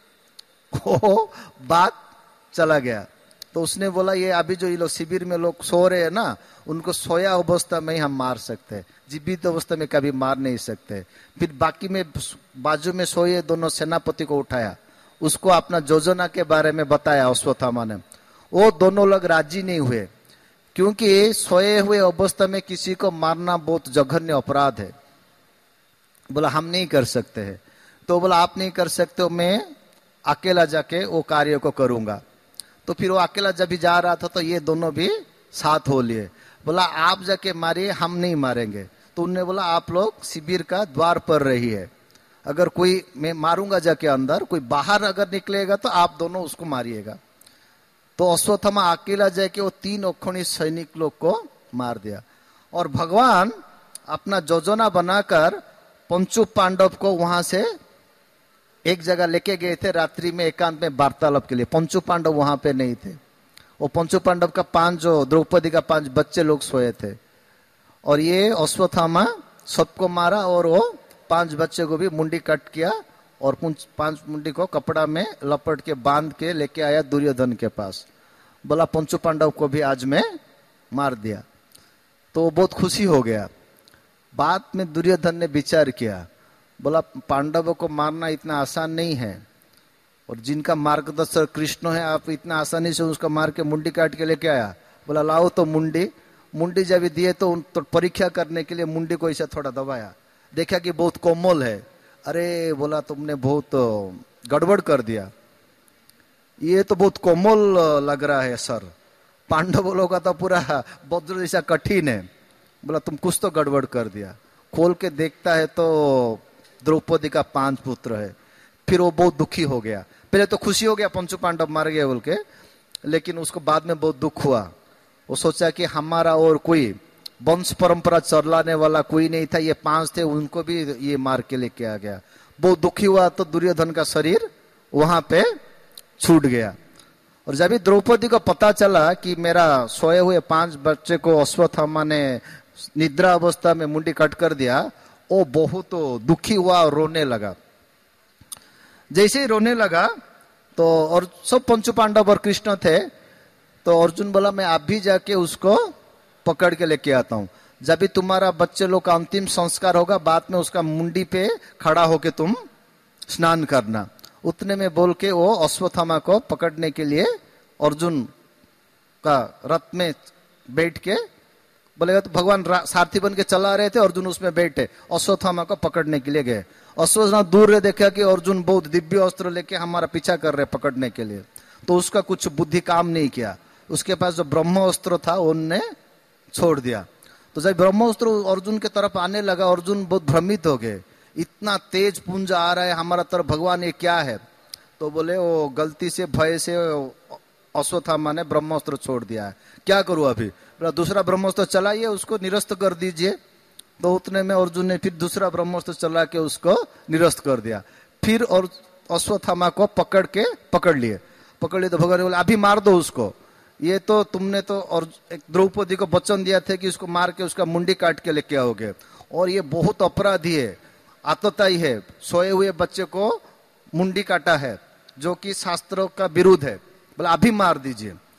वो बात चला गया। तो उसने बोला ये अभी जो ये लोग शिविर में लोग सो रहे हैं ना, उनको सोया अवस्था में ही हम मार सकते हैं, जीवित अवस्था में कभी मार नहीं सकते। फिर बाकी में बाजू में सोए दोनों सेनापति को उठाया, उसको अपना योजना के बारे में बताया अश्वत्थामा ने। वो दोनों लोग राजी नहीं हुए, क्योंकि सोए हुए अवस्था में किसी को मारना बहुत जघन्य अपराध है। बोला हम नहीं कर सकते हैं। तो बोला आप नहीं कर सकते हो, मैं अकेला जाके वो कार्य को करूंगा। तो फिर वो अकेला जब भी जा रहा था तो ये दोनों भी साथ हो लिए। बोला आप जाके मारिए, हम नहीं मारेंगे। तो उन्होंने बोला आप लोग शिविर का द्वार पर रही है, अगर कोई मैं मारूंगा जाके अंदर, कोई बाहर अगर निकलेगा तो आप दोनों उसको मारिएगा। तो अश्वत्थामा अकेला जाके वो तीन अक्षौणी सैनिक लोग को मार दिया। और भगवान अपना योजना बनाकर पंचु पांडव को वहां से एक जगह लेके गए थे रात्रि में एकांत में वार्तालाप के लिए। पंचु पांडव वहां पे नहीं थे। वो पंचु पांडव का पांच जो द्रौपदी का पांच बच्चे लोग सोए थे और ये अश्वत्थामा सबको मारा और वो पांच बच्चे को भी मुंडी कट किया और पांच मुंडी को कपड़ा में लपट के बांध के लेके आया दुर्योधन के पास। बोला पंचु पांडव को भी आज मैं मार दिया। तो वो बहुत खुशी हो गया। बाद में दुर्योधन ने विचार किया, बोला पांडवों को मारना इतना आसान नहीं है और जिनका मार्गदर्शक कृष्ण है, आप इतना आसानी से उसका मार के मुंडी काट के लेके आया। बोला लाओ तो मुंडी। मुंडी जब दिए तो उन तो परीक्षा करने के लिए मुंडी को ऐसा थोड़ा दबाया, देखा कि बहुत कोमल है। अरे बोला तुमने बहुत गड़बड़ कर दिया, ये तो बहुत कोमल लग रहा है सर, पांडवों का तो पूरा वज्र जैसा कठिन है। बोला तुम कुछ तो गड़बड़ कर दिया। खोल के देखता है तो द्रौपदी का पांच पुत्र है। फिर वो बहुत दुखी हो गया। पहले तो खुशी हो गया पंचु पांडव मार गए बोल के, लेकिन उसको बाद में बहुत दुख हुआ। वो सोचा कि हमारा और कोई वंश परंपरा चलाने वाला कोई नहीं था, ये पांच थे, उनको भी ये मार के लेके आ गया। बहुत दुखी हुआ। तो दुर्योधन का शरीर वहां पे छूट गया। और जब द्रौपदी को पता चला कि मेरा सोए हुए पांच बच्चे को अश्वत्थामा ने निद्रा अवस्था में मुंडी कट कर दिया, वो बहुत दुखी हुआ और रोने लगा। जैसे ही रोने लगा तो और सब पंचु पांडव और कृष्ण थे। तो अर्जुन बोला मैं आप भी जाके उसको पकड़ के लेके आता हूं। जब भी तुम्हारा बच्चे लोग का अंतिम संस्कार होगा, बाद में उसका मुंडी पे खड़ा होके तुम स्नान करना। उतने में बोल के वो अश्वत्थामा को पकड़ने के लिए अर्जुन का रथ में बैठ के बोलेगा तो भगवान सारथी बन के चला रहे थे, अर्जुन उसमें बैठे अश्वत्थामा को पकड़ने के लिए गए। अश्वत्थामा दूर रहे, देखा कि अर्जुन बहुत दिव्य अस्त्र लेके हमारा पीछा कर रहे पकड़ने के लिए। तो उसका कुछ बुद्धि काम नहीं किया। उसके पास जो ब्रह्म अस्त्र था उनने छोड़ दिया। तो जब ब्रह्मोस्त्र अर्जुन के तरफ आने लगा, अर्जुन बहुत भ्रमित हो गए, इतना तेज पुंज आ रहा है हमारा तरफ, भगवान ये क्या है। तो बोले वो गलती से भय से अश्वत्थामा ने ब्रह्मोस्त्र छोड़ दिया है, क्या करूं अभी। दूसरा ब्रह्मोस्त्र चलाइए, उसको निरस्त कर दीजिए। तो उतने में अर्जुन ने फिर दूसरा ब्रह्मोस्त्र चला के उसको निरस्त कर दिया। फिर और अश्वत्थामा को पकड़ के पकड़ लिए पकड़ लिए तो भगवान बोले अभी मार दो उसको, ये तो तुमने तो और एक द्रौपदी को वचन दिया था कि उसको मार के उसका मुंडी काट के लेके आओगे, और ये बहुत अपराधी है, आतताई है, सोए हुए बच्चे को मुंडी काटा है जो कि शास्त्रों का विरुद्ध है, बोला अभी मार दीजिए।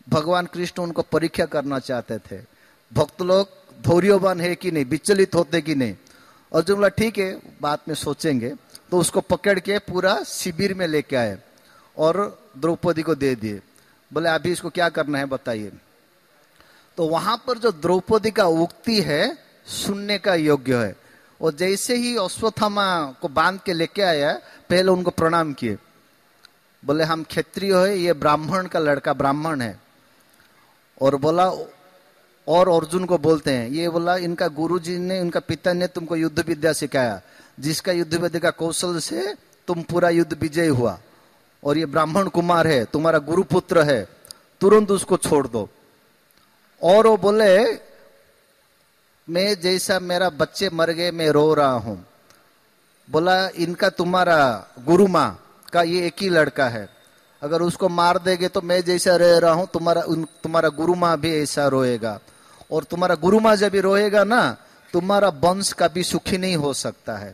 भगवान कृष्ण उनको परीक्षा करना चाहते थे, भक्त लोग धैर्यवान है कि नहीं, विचलित होते कि नहीं। अर्जुन बोला ठीक है, बाद में सोचेंगे। तो उसको पकड़ के पूरा शिविर में लेके आए और द्रौपदी को दे दिए। बोले अभी इसको क्या करना है बताइए। तो वहां पर जो द्रौपदी का उक्ति है सुनने का योग्य है। और जैसे ही अश्वत्थामा को बांध के लेके आया, पहले उनको प्रणाम किए। बोले हम क्षत्रिय है, ये ब्राह्मण का लड़का ब्राह्मण है। और बोला, और अर्जुन को बोलते हैं, ये बोला इनका गुरुजी ने, इनका पिता ने तुमको युद्ध विद्या सिखाया, जिसका युद्ध विद्या का कौशल से तुम पूरा युद्ध विजय हुआ। और ये ब्राह्मण कुमार है, तुम्हारा गुरुपुत्र है, तुरंत उसको छोड़ दो। और वो बोले मैं जैसा मेरा बच्चे मर गए मैं रो रहा हूं। बोला इनका तुम्हारा गुरु माँ का ये एक ही लड़का है, अगर उसको मार देगे तो मैं जैसा रह रहा हूं तुम्हारा तुम्हारा गुरु माँ भी ऐसा रोएगा। और तुम्हारा गुरु माँ जब भी रोएगा ना, तुम्हारा वंश कभी सुखी नहीं हो सकता है।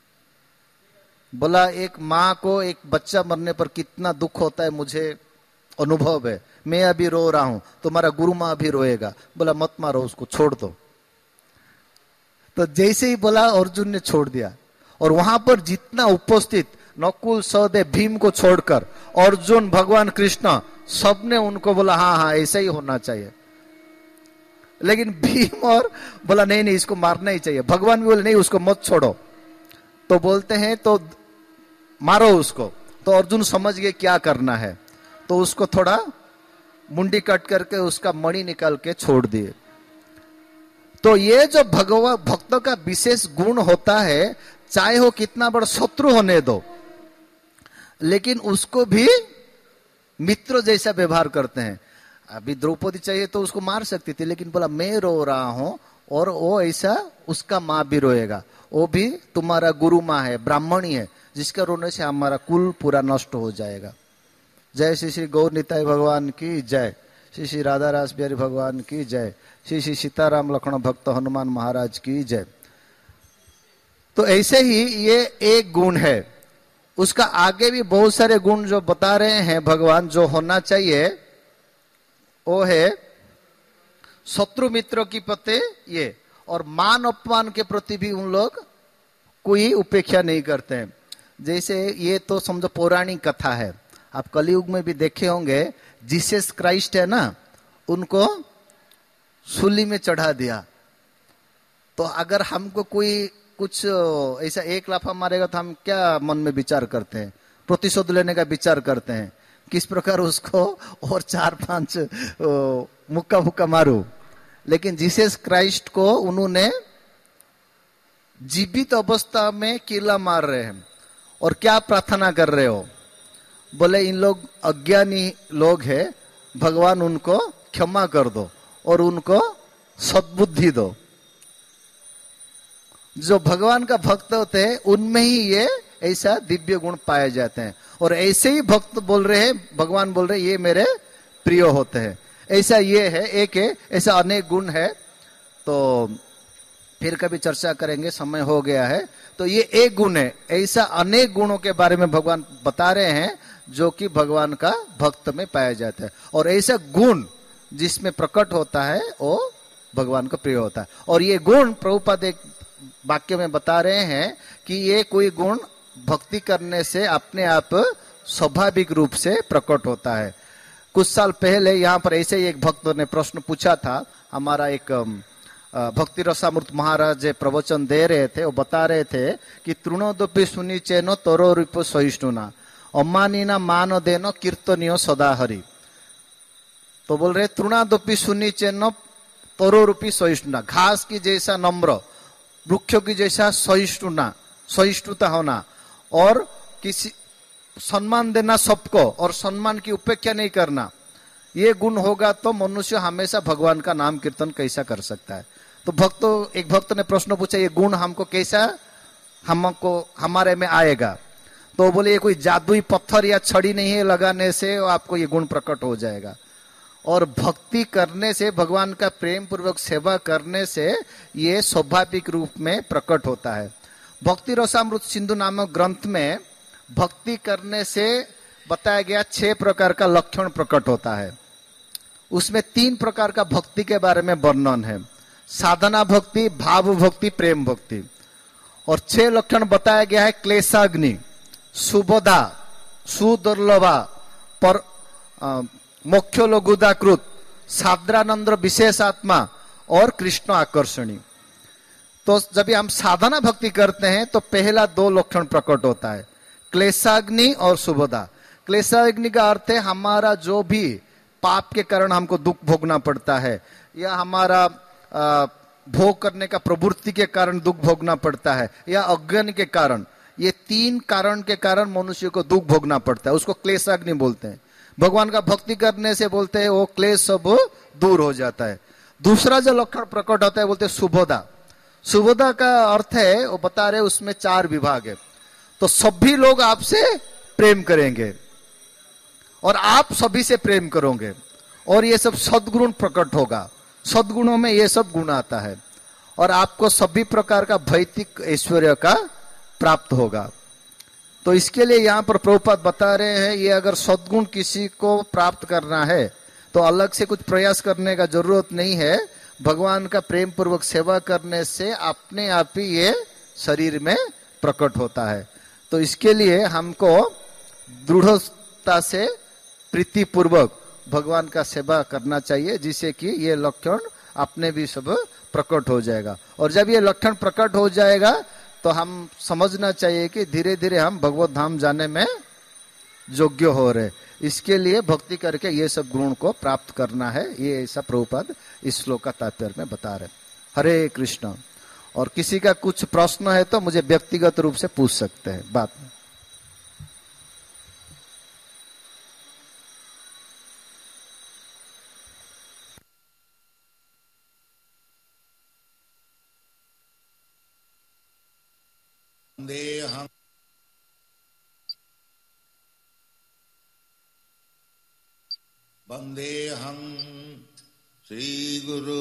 बोला एक माँ को एक बच्चा मरने पर कितना दुख होता है मुझे अनुभव है, मैं अभी रो रहा हूं, तुम्हारा गुरु माँ भी रोएगा। बोला मत मारो उसको, छोड़ दो। तो जैसे ही बोला अर्जुन ने छोड़ दिया। और वहां पर जितना उपस्थित नकुल सहदेव भीम को छोड़कर अर्जुन भगवान कृष्ण सबने उनको बोला हाँ हाँ ऐसा ही होना चाहिए। लेकिन भीम और बोला नहीं नहीं इसको मारना ही चाहिए। भगवान भी बोले नहीं उसको मत छोड़ो। तो बोलते हैं तो मारो उसको। तो अर्जुन समझ गए क्या करना है, तो उसको थोड़ा मुंडी कट करके उसका मणि निकाल के छोड़ दिए। तो ये जो भगवान भक्तों का विशेष गुण होता है, चाहे वो कितना बड़ा शत्रु होने दो, लेकिन उसको भी मित्र जैसा व्यवहार करते हैं। अभी द्रौपदी चाहिए तो उसको मार सकती थी, लेकिन बोला मैं रो रहा हूं और वो ऐसा उसका माँ भी रोएगा, वो भी तुम्हारा गुरु माँ है, ब्राह्मणी है, जिसका रोने से हमारा कुल पूरा नष्ट हो जाएगा। जय श्री श्री गौर निताई भगवान की जय, श्री श्री राधा रास बिहारी भगवान की जय, श्री श्री सीताराम लक्ष्मण भक्त हनुमान महाराज की जय। तो ऐसे ही ये एक गुण है। उसका आगे भी बहुत सारे गुण जो बता रहे हैं भगवान जो होना चाहिए, वो है शत्रु मित्रों की प्रति ये, और मान अपमान के प्रति भी उन लोग कोई उपेक्षा नहीं करते हैं। जैसे ये तो समझो पौराणिक कथा है, आप कलयुग में भी देखे होंगे, जीसस क्राइस्ट है ना, उनको सूली में चढ़ा दिया। तो अगर हमको कोई कुछ ऐसा एक लाफा मारेगा तो हम क्या मन में विचार करते हैं, प्रतिशोध लेने का विचार करते हैं, किस प्रकार उसको और चार पांच मुक्का मुक्का मारू। लेकिन जीसस क्राइस्ट को उन्होंने जीवित अवस्था में कीला मार रहे हैं। और क्या प्रार्थना कर रहे हो, बोले इन लोग अज्ञानी लोग हैं, भगवान उनको क्षमा कर दो और उनको सद्बुद्धि दो। जो भगवान का भक्त होते हैं उनमें ही ये ऐसा दिव्य गुण पाए जाते हैं। और ऐसे ही भक्त बोल रहे हैं, भगवान बोल रहे हैं ये मेरे प्रिय होते हैं। ऐसा ये है, एक है, ऐसा अनेक गुण है। तो फिर कभी चर्चा करेंगे, समय हो गया है। तो ये एक गुण है, ऐसा अनेक गुणों के बारे में भगवान बता रहे हैं जो कि भगवान का भक्त में पाया जाता है। और ऐसा गुण जिसमें प्रकट होता है वो भगवान को प्रिय होता है। और ये गुण प्रभुपाद एक वाक्य में बता रहे हैं कि ये कोई गुण भक्ति करने से अपने आप स्वाभाविक रूप से प्रकट होता है। कुछ साल पहले यहाँ पर ऐसे ही एक भक्त ने प्रश्न पूछा था। हमारा एक भक्ति रसामृत महाराज प्रवचन दे रहे थे, वो बता रहे थे कि तृणोदपि सुनिचेनो तरो रूप सहिष्णुना अमानिना मान देनो कीर्तनियो सदा हरि। तो बोल रहे तृणादपि सुनिचेनो तरो रूपी सहिष्णुना, घास की जैसा नम्र, वृक्षों की जैसा सहिष्णुना, सहिष्णुता होना, और किसी सम्मान देना सबको और सम्मान की उपेक्षा नहीं करना, ये गुण होगा तो मनुष्य हमेशा भगवान का नाम कीर्तन कैसा कर सकता है। तो भक्तों एक भक्त ने प्रश्न पूछा ये गुण हमको कैसा हमको हमारे में आएगा। तो बोले ये कोई जादुई पत्थर या छड़ी नहीं है, लगाने से आपको ये गुण प्रकट हो जाएगा। और भक्ति करने से, भगवान का प्रेम पूर्वक सेवा करने से ये स्वाभाविक रूप में प्रकट होता है। भक्ति रसामृत सिंधु नामक ग्रंथ में भक्ति करने से बताया गया छह प्रकार का लक्षण प्रकट होता है। उसमें तीन प्रकार का भक्ति के बारे में वर्णन है, साधना भक्ति, भाव भक्ति, प्रेम भक्ति। और छह लक्षण बताया गया है, क्लेशाग्नि, सुबोधा, सुदुर्लभा, पर मोक्ष लघुदाकृत, साद्रानंद विशेषात्मा और कृष्ण आकर्षणी। तो जब हम साधना भक्ति करते हैं तो पहला दो लक्षण प्रकट होता है, क्लेशाग्नि और सुबोधा। क्लेशाग्नि का अर्थ है हमारा जो भी पाप के कारण हमको दुख भोगना पड़ता है, या हमारा भोग करने का प्रवृत्ति के कारण दुख भोगना पड़ता है, या अज्ञान के कारण, ये तीन कारण के कारण मनुष्य को दुख भोगना पड़ता है, उसको क्लेशाग्नि बोलते हैं। भगवान का भक्ति करने से बोलते हैं वो क्लेश सब दूर हो जाता है। दूसरा जो लक्षण प्रकट होता है बोलते हैं सुबोधा। सुबोधा का अर्थ है, वो बता रहे उसमें चार विभाग है। तो सभी लोग आपसे प्रेम करेंगे और आप सभी से प्रेम करोगे, और ये सब सद्गुण प्रकट होगा। सद्गुणों में ये सब गुण आता है, और आपको सभी प्रकार का भौतिक ऐश्वर्य का प्राप्त होगा। तो इसके लिए यहाँ पर प्रभुपाद बता रहे हैं, ये अगर सद्गुण किसी को प्राप्त करना है तो अलग से कुछ प्रयास करने का जरूरत नहीं है। भगवान का प्रेम पूर्वक सेवा करने से अपने आप ही ये शरीर में प्रकट होता है। तो इसके लिए हमको दृढ़ता से प्रीति पूर्वक भगवान का सेवा करना चाहिए, जिससे कि ये लक्षण अपने भी सब प्रकट हो जाएगा। और जब ये लक्षण प्रकट हो जाएगा तो हम समझना चाहिए कि धीरे धीरे हम भगवत धाम जाने में योग्य हो रहे। इसके लिए भक्ति करके ये सब गुण को प्राप्त करना है। ये ऐसा प्रभुपाद इस श्लोक का तात्पर्य में बता रहे। हरे कृष्ण। और किसी का कुछ प्रश्न है तो मुझे व्यक्तिगत रूप से पूछ सकते हैं बाद में। देहं वंदेहं श्रीगुरु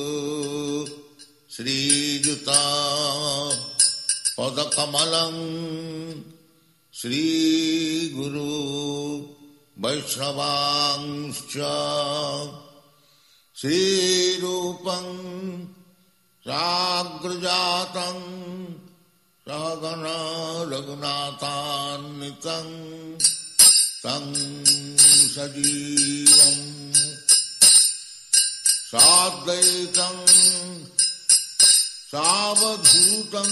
श्रीयुता पदकमलं श्रीगुरु वैष्णवांश्च श्रीरूपं साग्रजातं सहगण रघुनाथान्वितं तं सजीवं साद्वैतं सावधूतं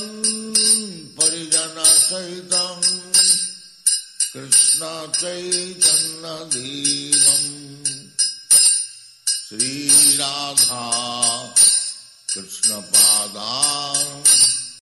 परिजनसहितं कृष्ण चैतन्य देवं श्री राधा